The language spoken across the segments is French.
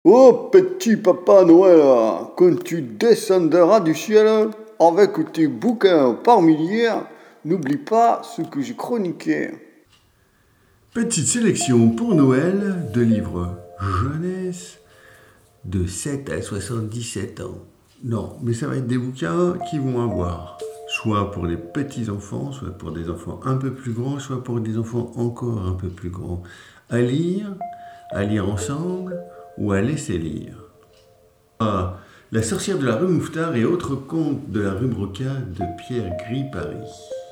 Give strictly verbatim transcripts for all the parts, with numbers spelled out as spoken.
Oh petit Papa Noël, quand tu descendras du ciel avec tes bouquins par milliers, n'oublie pas ce que j'ai chroniqué. Petite sélection pour Noël de livres jeunesse de sept à soixante-dix-sept ans. Non, mais ça va être des bouquins qui vont avoir soit pour les petits enfants, soit pour des enfants un peu plus grands, soit pour des enfants encore un peu plus grands. À lire, à lire ensemble ou à laisser lire. Ah, La sorcière de la rue Mouffetard et autres contes de la rue Broca de Pierre Gripari.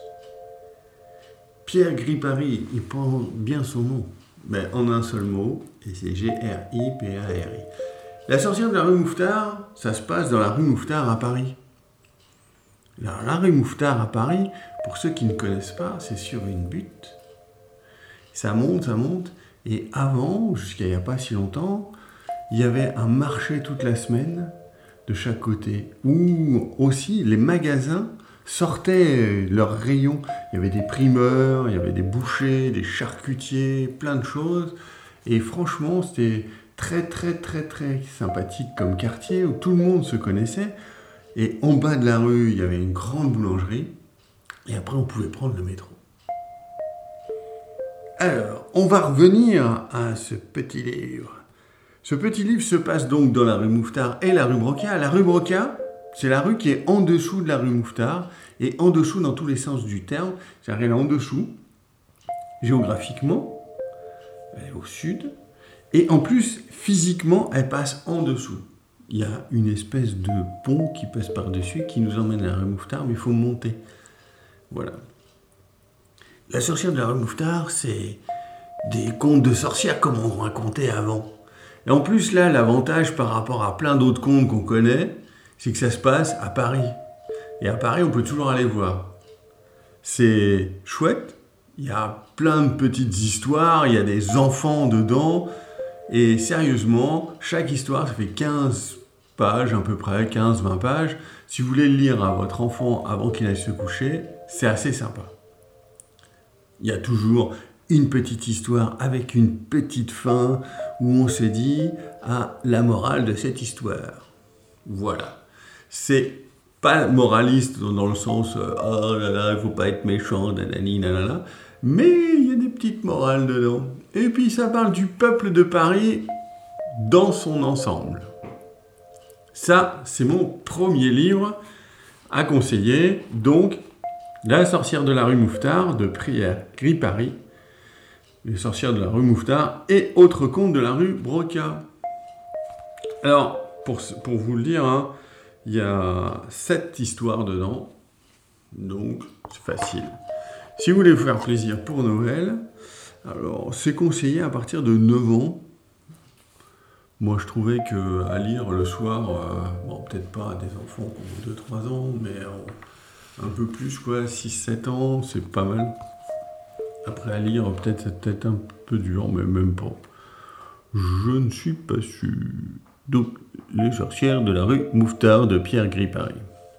Pierre Gripari, il prend bien son nom, mais en un seul mot, et c'est G R I P A R I. La sorcière de la rue Mouffetard, ça se passe dans la rue Mouffetard à Paris. Alors, la rue Mouffetard à Paris, pour ceux qui ne connaissent pas, c'est sur une butte. Ça monte, ça monte, et avant, jusqu'à il n'y a pas si longtemps, il y avait un marché toute la semaine de chaque côté, où aussi les magasins sortaient leurs rayons. Il y avait des primeurs, il y avait des bouchers, des charcutiers, plein de choses. Et franchement, c'était très très très très sympathique comme quartier où tout le monde se connaissait. Et en bas de la rue, il y avait une grande boulangerie. Et après, on pouvait prendre le métro. Alors, on va revenir à ce petit livre. Ce petit livre se passe donc dans la rue Mouffetard et la rue Broca. La rue Broca, c'est la rue qui est en dessous de la rue Mouffetard, et en dessous dans tous les sens du terme. C'est-à-dire qu'elle est en dessous, géographiquement, elle est au sud, et en plus, physiquement, elle passe en dessous. Il y a une espèce de pont qui passe par-dessus, qui nous emmène à la rue Mouffetard, mais il faut monter. Voilà. La sorcière de la rue Mouffetard, c'est des contes de sorcières comme on racontait avant. Et en plus, là, l'avantage par rapport à plein d'autres contes qu'on connaît, c'est que ça se passe à Paris. Et à Paris, on peut toujours aller voir. C'est chouette. Il y a plein de petites histoires, il y a des enfants dedans. Et sérieusement, chaque histoire, ça fait quinze pages à peu près, quinze vingt pages. Si vous voulez le lire à votre enfant avant qu'il aille se coucher, c'est assez sympa. Il y a toujours une petite histoire avec une petite fin où on se dit ah, la morale de cette histoire. Voilà. C'est pas moraliste dans le sens euh, oh là là, il faut pas être méchant, nanani, nanana, mais il y a des petites morales dedans. Et puis ça parle du peuple de Paris dans son ensemble. Ça, c'est mon premier livre à conseiller. Donc, La sorcière de la rue Mouffetard de Pierre Gripari. Les sorcières de la rue Mouffetard et autres contes de la rue Broca. Alors, pour, pour vous le dire, hein, il y a sept histoires dedans, donc c'est facile. Si vous voulez vous faire plaisir pour Noël, alors c'est conseillé à partir de neuf ans. Moi, je trouvais qu'à lire le soir, euh, bon, peut-être pas à des enfants qui ont deux trois ans, mais euh, un peu plus, quoi, six sept ans, c'est pas mal. Après à lire, peut-être c'est peut-être un peu dur, mais même pas. Je ne suis pas sûr. Donc, Les sorcières de la rue Mouffetard de Pierre Gripari.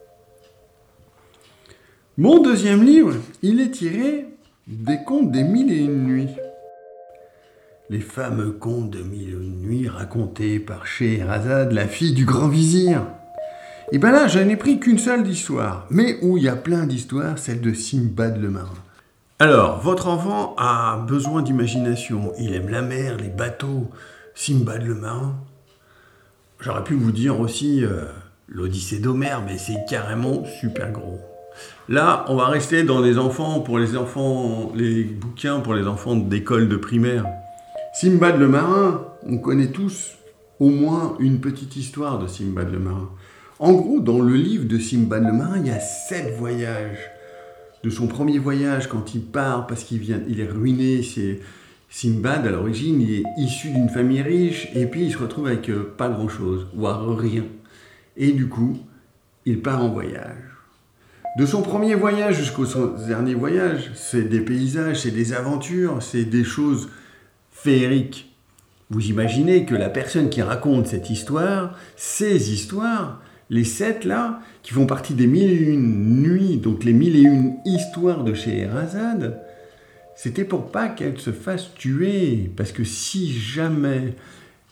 Mon deuxième livre, il est tiré des contes des Mille et Une Nuits. Les fameux contes de Mille et Une Nuits racontés par Scheherazade, la fille du grand vizir. Et bien là, je n'ai pris qu'une seule d'histoire, mais où il y a plein d'histoires, celle de Simbad le marin. Alors, votre enfant a besoin d'imagination. Il aime la mer, les bateaux, Simbad le marin. J'aurais pu vous dire aussi euh, l'Odyssée d'Homère, mais c'est carrément super gros. Là, on va rester dans les enfants, pour les enfants, les bouquins pour les enfants d'école de primaire. Simbad le marin, on connaît tous au moins une petite histoire de Simbad le marin. En gros, dans le livre de Simbad le marin, il y a sept voyages. De son premier voyage, quand il part, parce qu'il vient, il est ruiné, c'est Simbad, à l'origine, il est issu d'une famille riche, et puis il se retrouve avec euh, pas grand-chose, voire rien. Et du coup, il part en voyage. De son premier voyage jusqu'au son dernier voyage, c'est des paysages, c'est des aventures, c'est des choses féeriques. Vous imaginez que la personne qui raconte cette histoire, ces histoires, les sept là, qui font partie des mille et une nuits, donc les mille et une histoires de Scheherazade, c'était pour pas qu'elle se fasse tuer. Parce que si jamais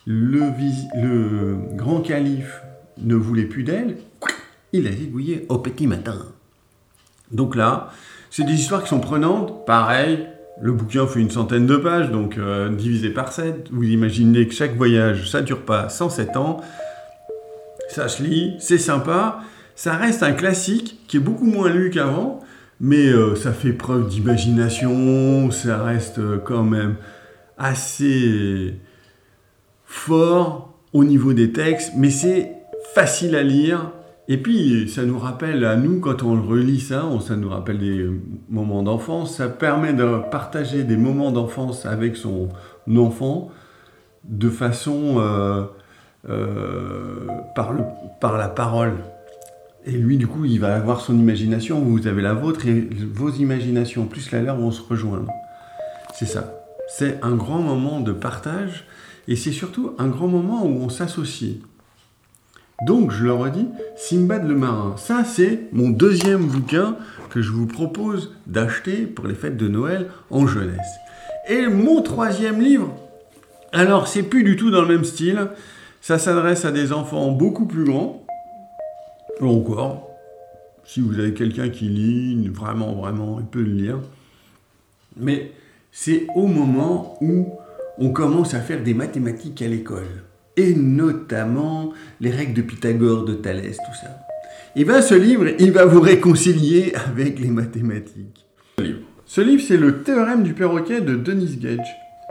le, vis- le grand calife ne voulait plus d'elle, il a zigouillé au petit matin. Donc là, c'est des histoires qui sont prenantes, pareil, le bouquin fait une centaine de pages, donc euh, divisé par sept, vous imaginez que chaque voyage, ça dure pas cent sept ans, ça se lit, c'est sympa, ça reste un classique qui est beaucoup moins lu qu'avant, mais euh, ça fait preuve d'imagination, ça reste euh, quand même assez fort au niveau des textes, mais c'est facile à lire. Et puis, ça nous rappelle à nous, quand on relit ça, on, ça nous rappelle des moments d'enfance, ça permet de partager des moments d'enfance avec son enfant de façon euh, euh, par, le, par la parole. Et lui, du coup, il va avoir son imagination, vous avez la vôtre, et vos imaginations plus la leur vont se rejoindre. C'est ça. C'est un grand moment de partage, et c'est surtout un grand moment où on s'associe. Donc, je le redis, Simbad le marin. Ça, c'est mon deuxième bouquin que je vous propose d'acheter pour les fêtes de Noël en jeunesse. Et mon troisième livre, alors, c'est plus du tout dans le même style. Ça s'adresse à des enfants beaucoup plus grands. Ou encore, si vous avez quelqu'un qui lit, vraiment, vraiment, il peut le lire. Mais c'est au moment où on commence à faire des mathématiques à l'école. Et notamment les règles de Pythagore, de Thalès, tout ça. Et bien ce livre, il va vous réconcilier avec les mathématiques. Ce livre, c'est le théorème du perroquet de Dennis Gage.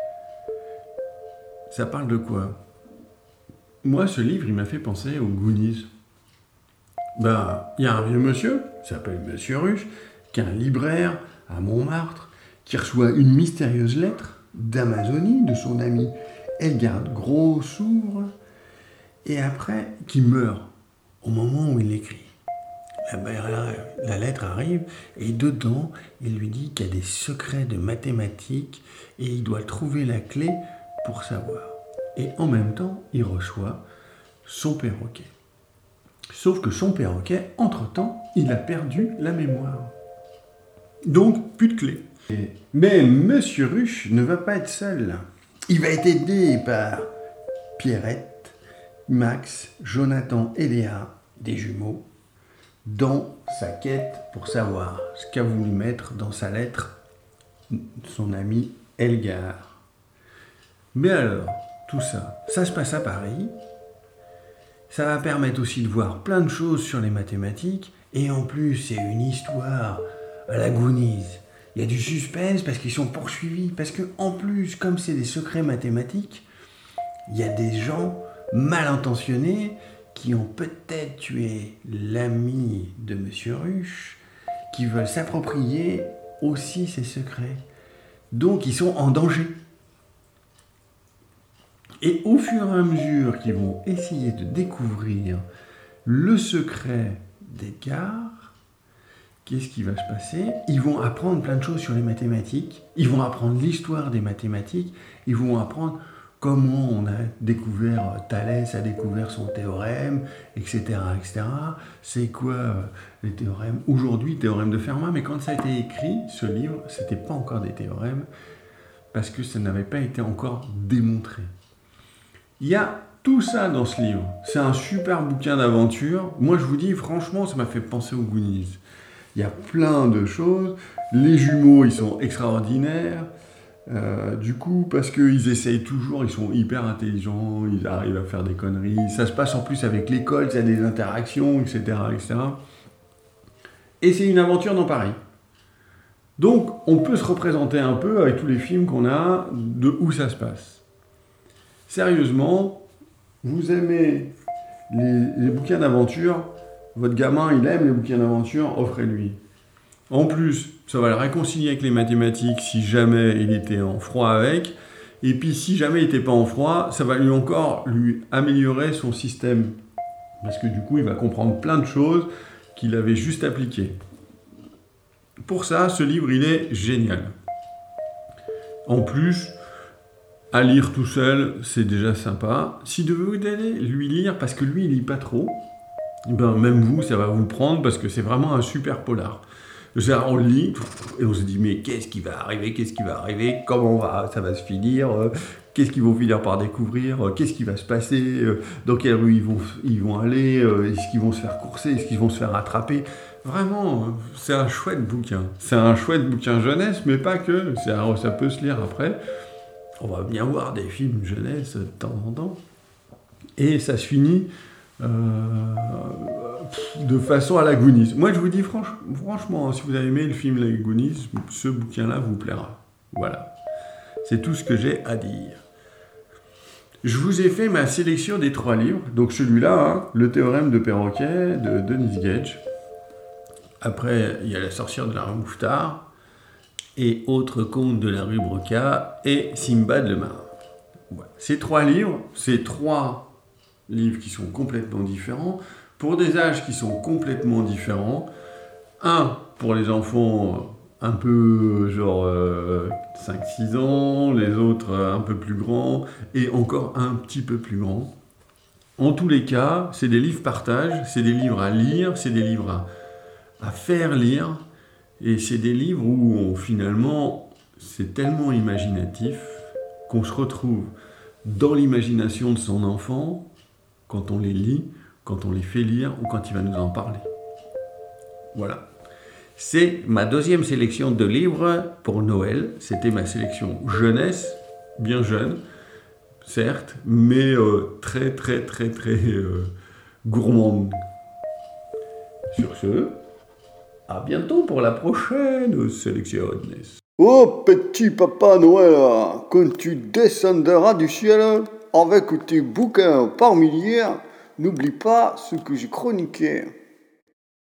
Ça parle de quoi? Moi, ce livre, il m'a fait penser aux Goonies. Ben, il y a un vieux monsieur, qui s'appelle Monsieur Ruche, qui est un libraire à Montmartre, qui reçoit une mystérieuse lettre d'Amazonie de son ami Elgar Grossouvre, et après, qui meurt au moment où il l'écrit. La, la, la lettre arrive, et dedans, il lui dit qu'il y a des secrets de mathématiques, et il doit trouver la clé pour savoir. Et en même temps, il reçoit son perroquet. Sauf que son perroquet, entre-temps, il a perdu la mémoire. Donc, plus de clé. Mais Monsieur Ruche ne va pas être seul. Il va être aidé par Pierrette, Max, Jonathan et Léa, des jumeaux, dans sa quête pour savoir ce qu'a voulu mettre dans sa lettre son ami Elgar. Mais alors, tout ça, ça se passe à Paris. Ça va permettre aussi de voir plein de choses sur les mathématiques. Et en plus, c'est une histoire à la Goonies. Il y a du suspense parce qu'ils sont poursuivis. Parce que en plus, comme c'est des secrets mathématiques, il y a des gens mal intentionnés qui ont peut-être tué l'ami de Monsieur Ruche, qui veulent s'approprier aussi ces secrets. Donc, ils sont en danger. Et au fur et à mesure qu'ils vont essayer de découvrir le secret d'Edgar, qu'est-ce qui va se passer? Ils vont apprendre plein de choses sur les mathématiques, ils vont apprendre l'histoire des mathématiques, ils vont apprendre comment on a découvert, Thalès a découvert son théorème, et cetera, et cetera. C'est quoi euh, les théorèmes? Aujourd'hui, théorème de Fermat, mais quand ça a été écrit, ce livre, c'était pas encore des théorèmes, parce que ça n'avait pas été encore démontré. Il y a tout ça dans ce livre. C'est un super bouquin d'aventure. Moi, je vous dis, franchement, ça m'a fait penser aux Goonies. Il y a plein de choses. Les jumeaux, ils sont extraordinaires. Euh, du coup, parce qu'ils essayent toujours, ils sont hyper intelligents, ils arrivent à faire des conneries. Ça se passe en plus avec l'école, il y a des interactions, et cetera, et cetera. Et c'est une aventure dans Paris. Donc, on peut se représenter un peu avec tous les films qu'on a de où ça se passe. Sérieusement, vous aimez les, les bouquins d'aventure, votre gamin, il aime les bouquins d'aventure, offrez-lui. En plus, ça va le réconcilier avec les mathématiques si jamais il était en froid avec. Et puis, si jamais il n'était pas en froid, ça va lui encore lui améliorer son système. Parce que du coup, il va comprendre plein de choses qu'il avait juste appliquées. Pour ça, ce livre, il est génial. En plus, à lire tout seul, c'est déjà sympa. Si vous allez lui lire, parce que lui, il lit pas trop, ben même vous, ça va vous prendre, parce que c'est vraiment un super polar. On le lit, et on se dit, mais qu'est-ce qui va arriver, qu'est-ce qui va arriver, comment va, ça va se finir, qu'est-ce qu'ils vont finir par découvrir, euh, qu'est-ce qui va se passer, euh, dans quelle rue ils vont, ils vont aller, euh, est-ce qu'ils vont se faire courser, est-ce qu'ils vont se faire attraper. Vraiment, euh, c'est un chouette bouquin. C'est un chouette bouquin jeunesse, mais pas que. C'est un- ça peut se lire après. On va bien voir des films jeunesse de temps en temps. Et ça se finit euh, de façon à la Goonies. Moi, je vous dis franch- franchement, si vous avez aimé le film Les Goonies, ce bouquin-là vous plaira. Voilà. C'est tout ce que j'ai à dire. Je vous ai fait ma sélection des trois livres. Donc celui-là, hein, Le théorème de Perroquet de Denis Gage. Après, il y a La sorcière de la rue Mouffetard et Autres contes de la rue Broca et Simbad le marin. Ouais. Ces trois livres, ces trois livres qui sont complètement différents, pour des âges qui sont complètement différents. Un pour les enfants un peu genre euh, cinq six ans, les autres euh, un peu plus grands, et encore un petit peu plus grands. En tous les cas, c'est des livres partage, c'est des livres à lire, c'est des livres à, à faire lire, et c'est des livres où on, finalement c'est tellement imaginatif qu'on se retrouve dans l'imagination de son enfant quand on les lit, quand on les fait lire ou quand il va nous en parler. Voilà. C'est ma deuxième sélection de livres pour Noël. C'était ma sélection jeunesse, bien jeune, certes, mais euh, très très très très euh, gourmande. Sur ce, à bientôt pour la prochaine sélection. Oh, petit papa Noël, quand tu descendras du ciel avec tes bouquins par milliers, n'oublie pas ce que j'ai chroniqué.